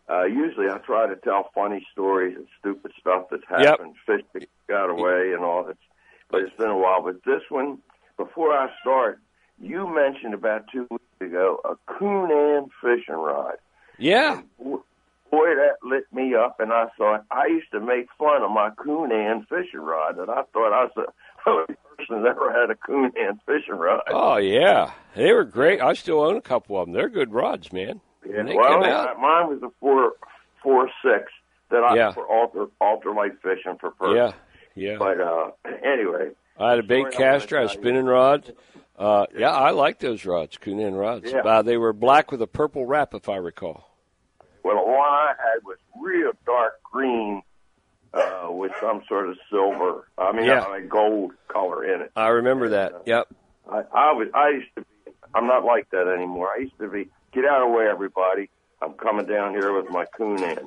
Uh, usually I try to tell funny stories and stupid stuff that's happened, yep. fish that got away and all that. But it's been a while. But this one, before I start, you mentioned about two weeks ago a Coonan fishing rod. Yeah. And boy, that lit me up, and I thought, I used to make fun of my Coonan fishing rod, and I thought I was the only person that ever had a Coonan fishing rod. Oh, yeah. They were great. I still own a couple of them. They're good rods, man. Yeah, well, mine was a four, four six that I yeah. for ultra ultralight fishing for purpose. Yeah, yeah. But uh, anyway, I had a bait caster, I had a spinning rod. Uh, yeah, I like those rods, Coonan rods. Yeah. Uh, they were black with a purple wrap, if I recall. Well, the one I had was real dark green uh, with some sort of silver. I mean, yeah. uh, gold color in it. I remember that. Uh, yep. I, I was. I used to be. I'm not like that anymore. I used to be. Get out of the way, everybody. I'm coming down here with my Coonan.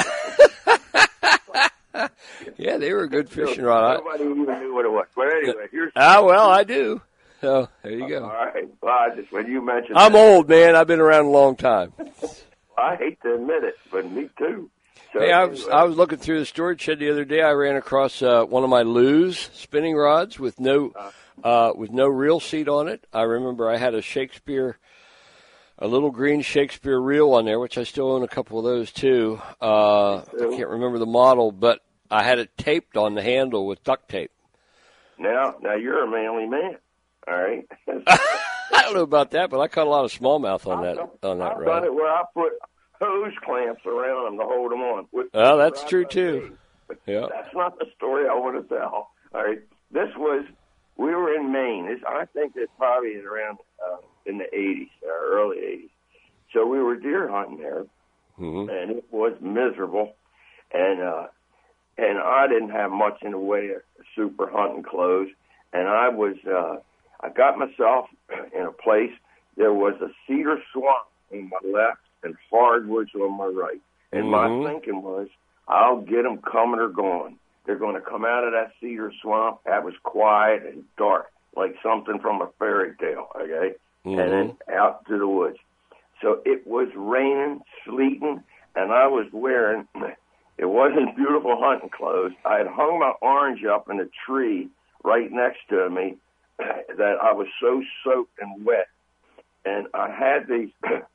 Yeah, they were a good fishing rod. Nobody even knew what it was. But anyway, here's... Ah, well, I do. So, there you go. All right. Well, I just, when you mentioned I'm that, old, man. I've been around a long time. I hate to admit it, but me too. So, hey, I was anyway. I was looking through the storage shed the other day. I ran across uh, one of my Lew's spinning rods with no uh, with no reel seat on it. I remember I had a Shakespeare... A little green Shakespeare reel on there, which I still own a couple of those too. Uh, I can't remember the model, but I had it taped on the handle with duct tape. Now, now you're a manly man, all right? I don't know about that, but I caught a lot of smallmouth on that on that I've rod. done it where I put hose clamps around them to hold them on. With oh, that's true too. Yeah, that's not the story I want to tell. All right, this was we were in Maine. This, I think it's probably around. Uh, in the eighties, uh, early eighties. So we were deer hunting there, mm-hmm. and it was miserable. And uh, and I didn't have much in the way of super hunting clothes. And I was, uh, I got myself in a place, there was a cedar swamp on my left and hardwoods on my right. And mm-hmm. my thinking was, I'll get them coming or going. They're going to come out of that cedar swamp. That was quiet and dark, like something from a fairy tale, okay? Mm-hmm. And then out to the woods. So it was raining, sleeting, and I was wearing, it wasn't beautiful hunting clothes. I had hung my orange up in a tree right next to me that I was so soaked and wet. And I had these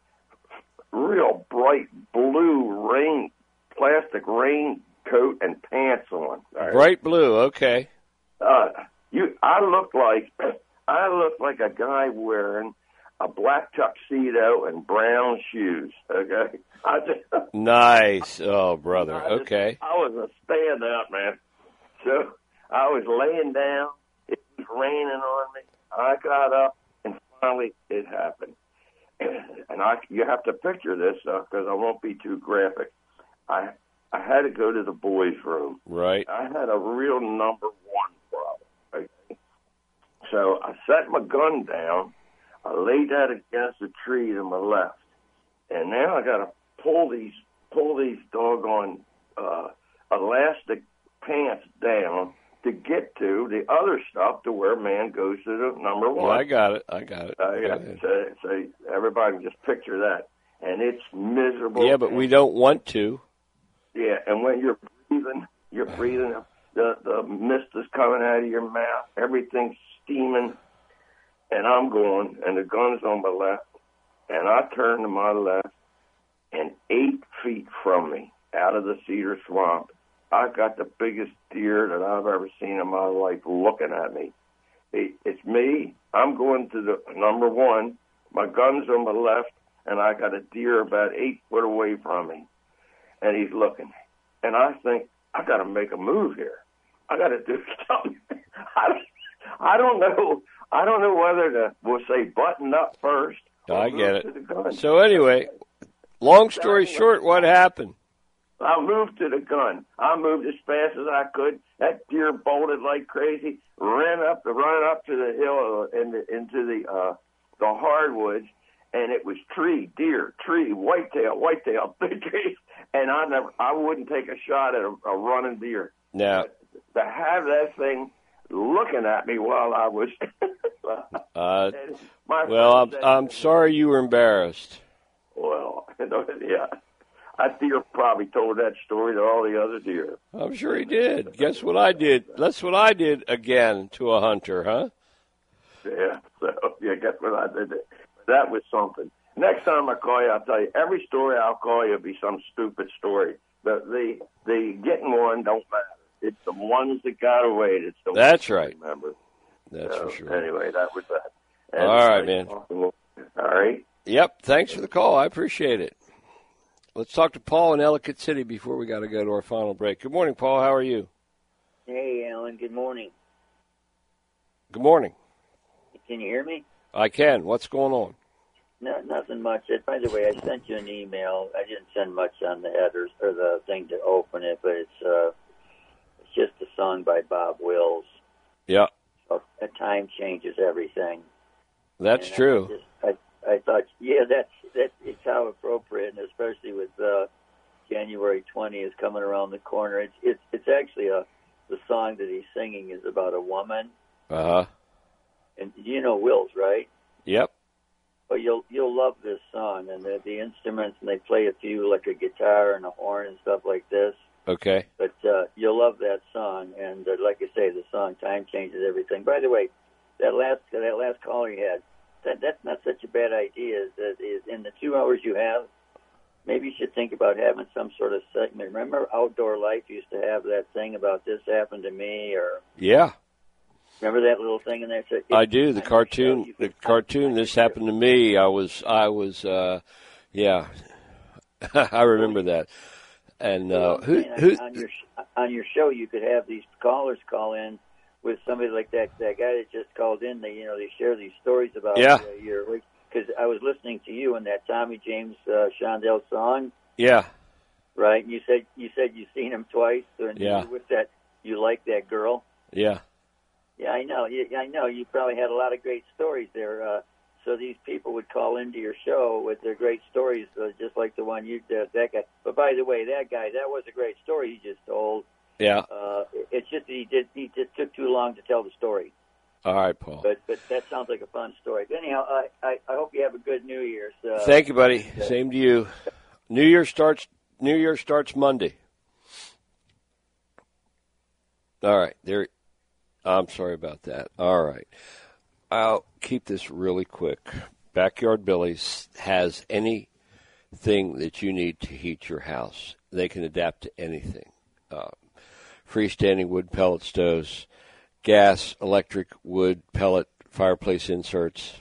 real bright blue rain, plastic raincoat and pants on. Right? Bright blue, okay. Uh, you, I looked like, I looked like a guy wearing a black tuxedo and brown shoes, okay? I just, nice. Oh, brother, I just, okay. I was a standout, man. So I was laying down. It was raining on me. I got up, and finally it happened. And I, you have to picture this, because uh, I won't be too graphic. I I had to go to the boys' room. Right. I had a real number one problem. Okay? So I set my gun down. I laid that against a tree to my left, and now I got to pull these pull these doggone uh, elastic pants down to get to the other stuff to where man goes to the number one. Well, I got it. I got it. Uh, yeah, so, so everybody can just picture that, and it's miserable. Yeah, but we don't want to. Yeah, and when you're breathing, you're breathing. The the mist is coming out of your mouth. Everything's steaming. And I'm going, and the gun's on my left, and I turn to my left, and eight feet from me, out of the cedar swamp, I got the biggest deer that I've ever seen in my life looking at me. It, it's me. I'm going to the number one. My gun's on my left, and I got a deer about eight foot away from me, and he's looking. And I think, I got to make a move here. I got to do something. I, I don't know. I don't know whether to, we'll say, button up first. I get it. So anyway, long story short, what happened? I moved to the gun. I moved as fast as I could. That deer bolted like crazy, ran up, run up to the hill uh, in the, into the uh, the hardwoods, and it was tree, deer, tree, whitetail, whitetail, big trees. And I never, I wouldn't take a shot at a, a running deer. Now, to have that thing looking at me while I was. uh, well, I'm, I'm sorry you were embarrassed. Well, yeah. That deer probably told that story to all the other deer. I'm sure he did. Guess what I did? That's what I did again to a hunter, huh? Yeah, so, yeah, guess what I did? That was something. Next time I call you, I'll tell you, every story I'll call you will be some stupid story. But the, the getting one don't matter. It's the ones that got away that's the That's ones right. Remember. That's so, for sure. Anyway, that was that. And all right, man. All right. Yep, thanks for the call. I appreciate it. Let's talk to Paul in Ellicott City before we got to go to our final break. Good morning, Paul. How are you? Hey, Alan. Good morning. Good morning. Can you hear me? I can. What's going on? No, nothing much. By the way, I sent you an email. I didn't send much on the headers or the thing to open it, but it's uh, it's just a song by Bob Wills. Yeah. So, time changes everything. That's and true. I, just, I, I thought, yeah, that's that. It's how appropriate, and especially with uh, January twentieth coming around the corner. It's it's it's actually a the song that he's singing is about a woman. Uh huh. And you know Wills, right? Yep. But you'll you'll love this song, and the, the instruments, and they play a few like a guitar and a horn and stuff like this. Okay. But uh, you'll love that song, and uh, like I say, the song "Time Changes Everything." By the way, that last that last caller you had, that that's not such a bad idea. Is that is in the two hours you have, maybe you should think about having some sort of segment. Remember, Outdoor Life used to have that thing about this happened to me, or yeah. Remember that little thing in there? So I do. The cartoon, the cartoon. This happened to me. I was, I was, uh, yeah. I remember that. And uh, who, who? On your on your show, you could have these callers call in with somebody like that. That guy that just called in. They, you know, they share these stories about yeah. uh, your. Because I was listening to you in that Tommy James uh, Shondell song. Yeah. Right. You said you said you've seen him twice. And yeah. With that, you like that girl. Yeah. Yeah, I know. Yeah, I know. You probably had a lot of great stories there. Uh, so these people would call into your show with their great stories, uh, just like the one you did. That guy. But by the way, that guy, that was a great story he just told. Yeah. Uh, it's just that he did. He just took too long to tell the story. All right, Paul. But but that sounds like a fun story. But anyhow, I, I, I hope you have a good New Year's. Uh, Thank you, buddy. Uh, Same to you. New Year starts. New Year starts Monday. All right, there. I'm sorry about that. All right. I'll keep this really quick. Backyard Billy's has anything that you need to heat your house. They can adapt to anything. Uh, freestanding wood pellet stoves, gas, electric, wood, pellet, fireplace inserts.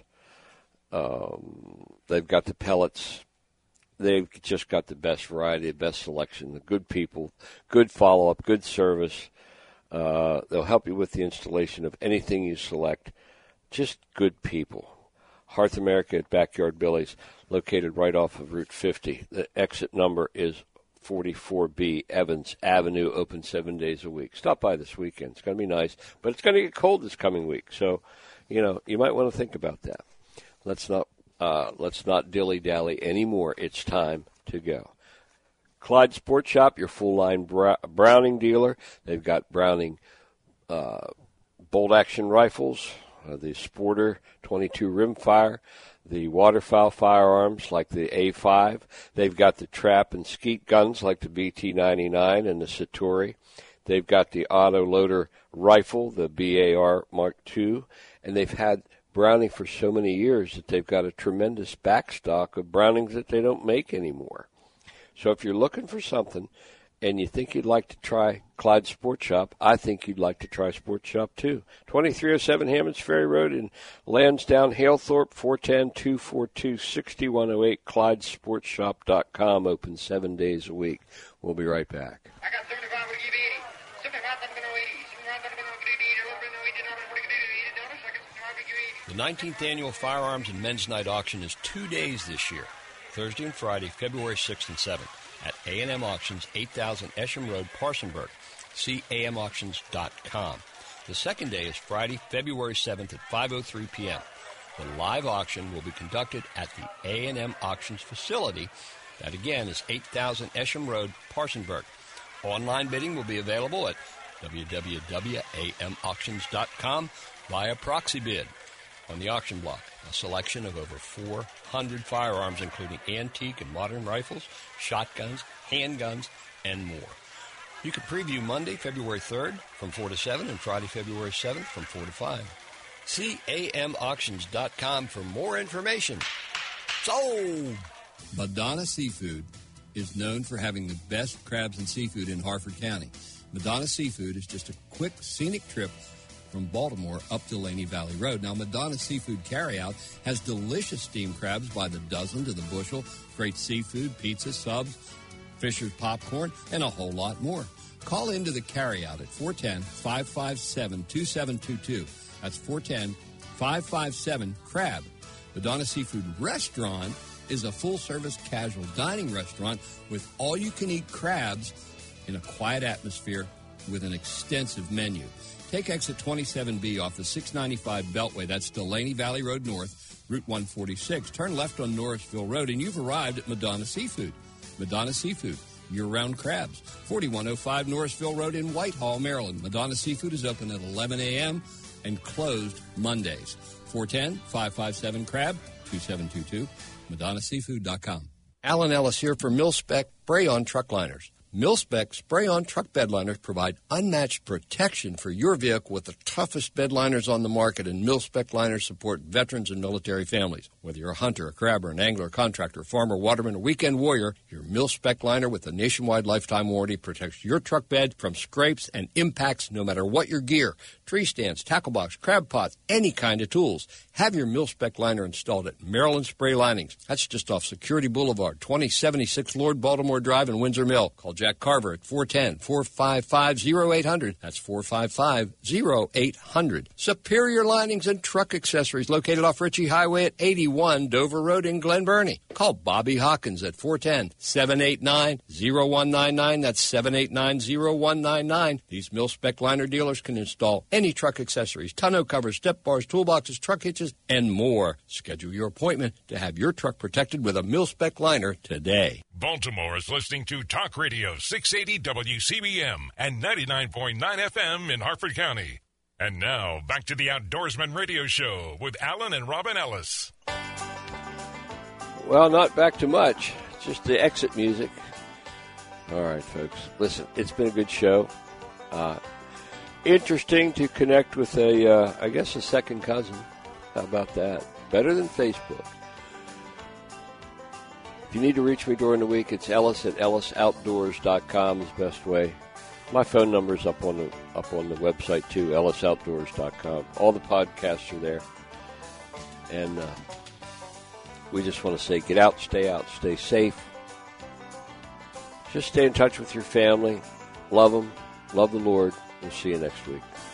Um, they've got the pellets. They've just got the best variety, the best selection, the good people, good follow-up, good service. Uh, they'll help you with the installation of anything you select. Just good people. Hearth America at Backyard Billy's, located right off of Route fifty. The exit number is forty-four B, Evans Avenue, open seven days a week. Stop by this weekend. It's going to be nice, but it's going to get cold this coming week. So, you know, you might want to think about that. Let's not uh, let's not dilly-dally anymore. It's time to go. Clyde Sports Shop, your full-line Browning dealer. They've got Browning uh, bolt-action rifles, uh, the Sporter twenty-two rimfire, the waterfowl firearms like the A five. They've got the trap and skeet guns like the B T ninety-nine and the Satori. They've got the auto-loader rifle, the B A R Mark two. And they've had Browning for so many years that they've got a tremendous backstock of Brownings that they don't make anymore. So if you're looking for something and you think you'd like to try Clyde Sports Shop, I think you'd like to try Sports Shop too. twenty-three oh seven Hammonds Ferry Road in Lansdowne, Halethorpe, four one zero, two four two, six one zero eight, Clyde Sports Shop dot com, open seven days a week. We'll be right back. I got seventy-five, we'll give eighty. seventy-five, I'm going to eighty. seventy-five, I'm going to eighty. eighty dollars, eighty dollars. The nineteenth Annual Firearms and Men's Night Auction is two days this year, Thursday and Friday, February sixth and seventh, at A and M Auctions, eight thousand Esham Road, Parsonburg. See A M auctions dot com. The second day is Friday, February seventh at five oh three p.m. The live auction will be conducted at the A and M Auctions facility. That, again, is eight thousand Esham Road, Parsonburg. Online bidding will be available at w w w dot a m auctions dot com via proxy bid on the auction block. A selection of over four hundred firearms, including antique and modern rifles, shotguns, handguns, and more. You can preview Monday, February third from four to seven and Friday, February seventh from four to five. See A M auctions dot com for more information. Sold! Madonna Seafood is known for having the best crabs and seafood in Harford County. Madonna Seafood is just a quick, scenic trip from Baltimore up to Laney Valley Road. Now, Madonna Seafood Carryout has delicious steamed crabs by the dozen to the bushel, great seafood, pizza, subs, Fisher's popcorn, and a whole lot more. Call into the carryout at four one zero, five five seven, two seven two two. That's four one zero, five five seven, CRAB. Madonna Seafood Restaurant is a full-service casual dining restaurant with all-you-can-eat crabs in a quiet atmosphere with an extensive menu. Take exit twenty-seven B off the six ninety-five Beltway. That's Delaney Valley Road North, Route one forty-six. Turn left on Norrisville Road, and you've arrived at Madonna Seafood. Madonna Seafood, year-round crabs. forty-one oh five Norrisville Road in Whitehall, Maryland. Madonna Seafood is open at eleven a.m. and closed Mondays. four one zero, five five seven, CRAB, two seven two two, Madonna Seafood dot com. Alan Ellis here for Mil-Spec Spray-On Truck Liners. Mil-Spec Spray-On Truck Bed Liners provide unmatched protection for your vehicle with the toughest bed liners on the market, and Mil-Spec liners support veterans and military families. Whether you're a hunter, a crabber, an angler, a contractor, farmer, waterman, or weekend warrior, your Mil-Spec liner with a nationwide lifetime warranty protects your truck bed from scrapes and impacts no matter what your gear. Tree stands, tackle box, crab pots, any kind of tools. Have your Mil-Spec liner installed at Maryland Spray Linings. That's just off Security Boulevard, twenty seventy-six Lord Baltimore Drive in Windsor Mill. Call Jack Carver at four one zero, four five five, oh eight hundred. That's four five five, oh eight hundred. Superior Linings and Truck Accessories located off Ritchie Highway at eighty-one Dover Road in Glen Burnie. Call Bobby Hawkins at four one zero, seven eight nine, oh one nine nine. That's seven eight nine, oh one nine nine. These Mil-Spec liner dealers can install any truck accessories, tonneau covers, step bars, toolboxes, truck hitches, and more. Schedule your appointment to have your truck protected with a Mil-Spec liner today. Baltimore is listening to Talk Radio six eighty W C B M and ninety-nine point nine F M in Harford County. And now, back to the Outdoorsman Radio Show with Alan and Robin Ellis. Well, not back to much. Just the exit music. All right, folks. Listen, it's been a good show. Uh, interesting to connect with a, uh, I guess, a second cousin. How about that? Better than Facebook. If you need to reach me during the week, it's Ellis at ellis outdoors dot com is the best way. My phone number's up on the up on the website too, ellis outdoors dot com. All the podcasts are there. And uh, we just want to say, get out, stay out, stay safe. Just stay in touch with your family. Love them. Love the Lord. We'll see you next week.